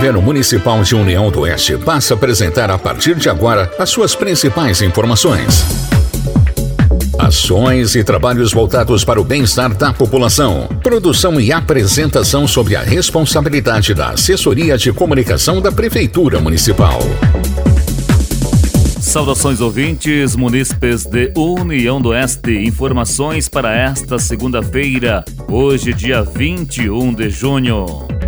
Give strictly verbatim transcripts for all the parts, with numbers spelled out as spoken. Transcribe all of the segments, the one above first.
Governo Municipal de União do Oeste passa a apresentar a partir de agora as suas principais informações. Ações e trabalhos voltados para o bem-estar da população. Produção e apresentação sob a responsabilidade da Assessoria de Comunicação da Prefeitura Municipal. Saudações ouvintes, munícipes de União do Oeste. Informações para esta segunda-feira, hoje dia vinte e um de junho.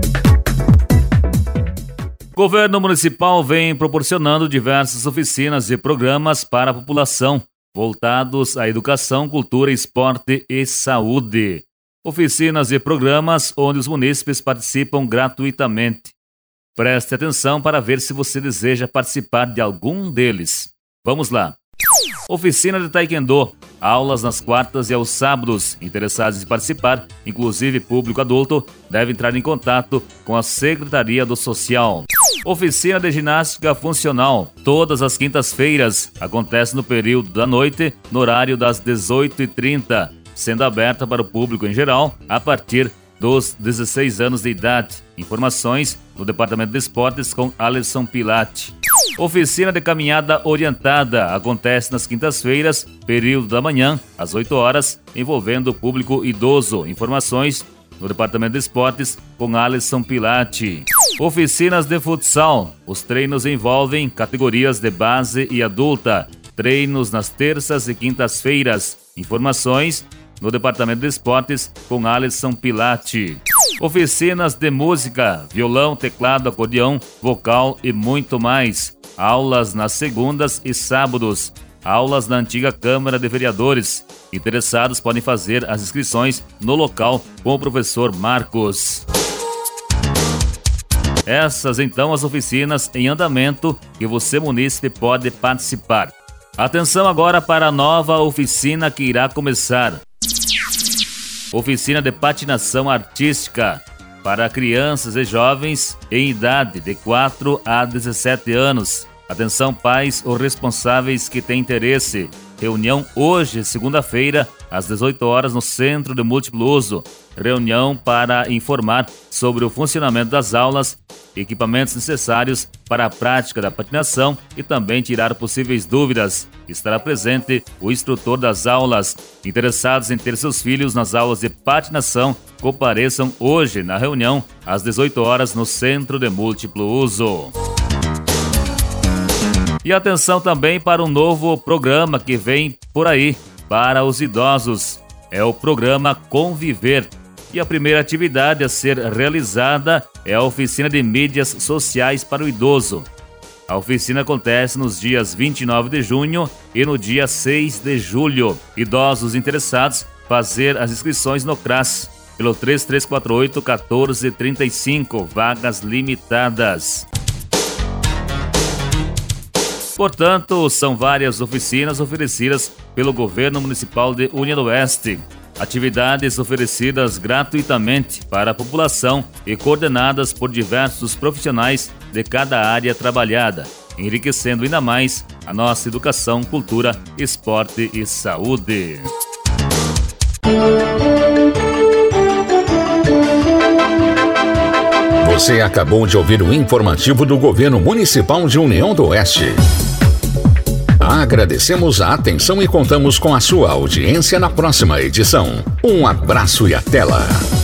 O Governo Municipal vem proporcionando diversas oficinas e programas para a população, voltados à educação, cultura, esporte e saúde. Oficinas e programas onde os munícipes participam gratuitamente. Preste atenção para ver se você deseja participar de algum deles. Vamos lá. Oficina de Taekwondo. Aulas nas quartas e aos sábados. Interessados em participar, inclusive público adulto, deve entrar em contato com a Secretaria do Social. Oficina de Ginástica Funcional. Todas as quintas-feiras. Acontece no período da noite, no horário das dezoito e trinta, sendo aberta para o público em geral a partir dos dezesseis anos de idade. Informações no Departamento de Esportes com Alisson Pilate. Oficina de Caminhada Orientada acontece nas quintas-feiras, período da manhã, às oito horas, envolvendo o público idoso. Informações no Departamento de Esportes com Alisson Pilate. Oficinas de futsal. Os treinos envolvem categorias de base e adulta. Treinos nas terças e quintas-feiras. Informações no Departamento de Esportes com Alisson Pilate. Oficinas de música, violão, teclado, acordeão, vocal e muito mais. Aulas nas segundas e sábados. Aulas na antiga Câmara de Vereadores. Interessados podem fazer as inscrições no local com o professor Marcos. Essas então as oficinas em andamento que você, munícipe, pode participar. Atenção agora para a nova oficina que irá começar. Oficina de Patinação Artística para crianças e jovens em idade de quatro a dezessete anos. Atenção pais ou responsáveis que têm interesse. Reunião hoje, segunda-feira, às dezoito horas no Centro de Múltiplo Uso. Reunião para informar sobre o funcionamento das aulas, equipamentos necessários para a prática da patinação e também tirar possíveis dúvidas. Estará presente o instrutor das aulas. Interessados em ter seus filhos nas aulas de patinação, compareçam hoje na reunião às dezoito horas no Centro de Múltiplo Uso. E atenção também para um novo programa que vem por aí para os idosos. É o programa Conviver. E a primeira atividade a ser realizada é a oficina de mídias sociais para o idoso. A oficina acontece nos dias vinte e nove de junho e no dia seis de julho. Idosos interessados fazer as inscrições no C R A S pelo três três quatro oito, um quatro três cinco, vagas limitadas. Portanto, são várias oficinas oferecidas pelo Governo Municipal de União do Oeste. Atividades oferecidas gratuitamente para a população e coordenadas por diversos profissionais de cada área trabalhada, enriquecendo ainda mais a nossa educação, cultura, esporte e saúde. Você acabou de ouvir o informativo do Governo Municipal de União do Oeste. Agradecemos a atenção e contamos com a sua audiência na próxima edição. Um abraço e até lá!